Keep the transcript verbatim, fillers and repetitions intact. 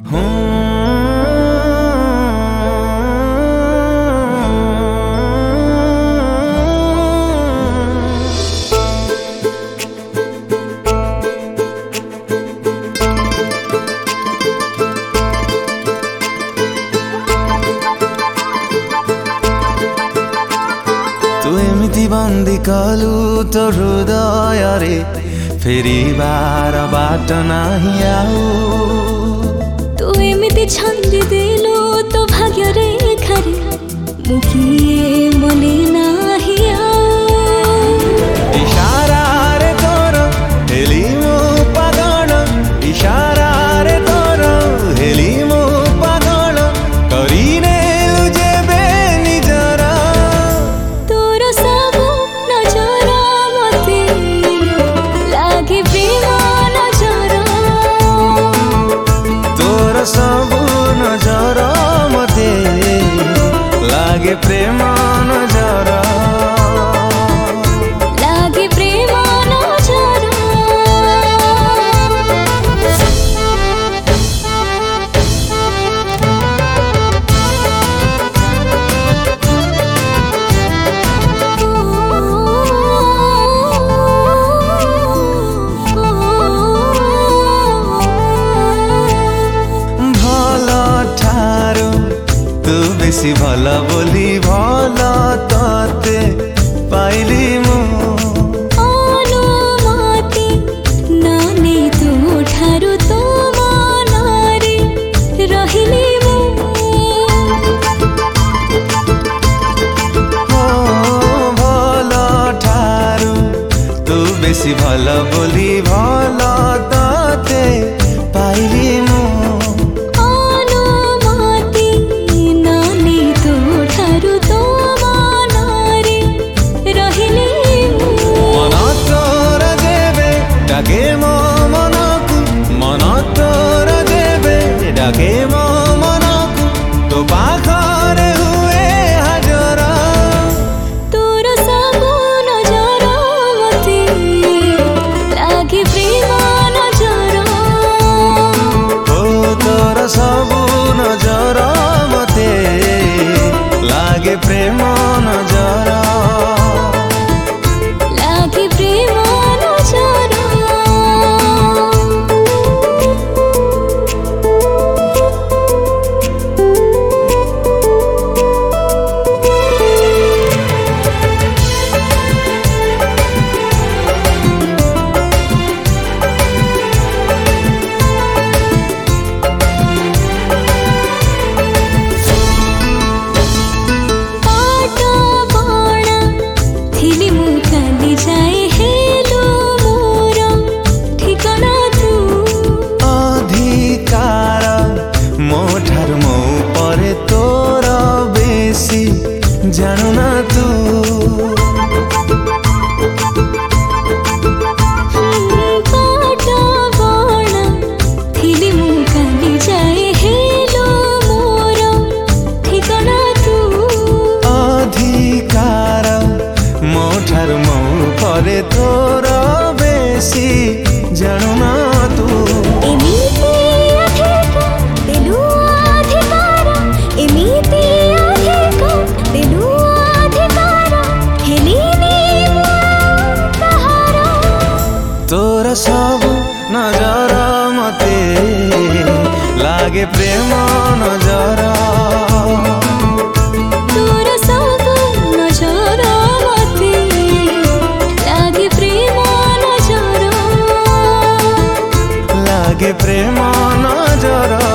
तू एमिति बंदी कलु तो हृदय रे फेरिबार बाट नाही आउ तू एमिति छंदी देलु तो भाग्य रे खरे मुखिए मने नाही आउ इशारा रे तोर हेली मो पागल इशारा रे तोर हेली मो पागल करिने जेबे निजर तोर सब नजर मते लागे प्रेम नजर तोर सब नजर मते लागे प्रेम नजर लागे प्रेम नजर बेसी भला बोली भला तते पाइली मु अनुमति नानी तू ठारू तो मनारे रहिली मु भला ठारू तू बेसी भला बोली भला तते पाइली मु डाके मो मनकु मन तोर देबे डाके मो मनकु तो पाखरे हुए हाजर तोर सब नजर मते लागे प्रेम नजर ओ तोर सब नजर मते लागे प्रेम नजर लागे प्रेम नजर जानू ना तू पाटा बाणा थिली मु काली जाए हेलो मोर ठिकाना तू अधिकार मो ठार मो परे तोर बेसी जानू ना तू एमिति अधिकार देलु अधिकार एमिति तोर सब नजर मते लागे प्रेम नजर तोर सब नजर मते लागे प्रेम नजर लागे प्रेम नजर।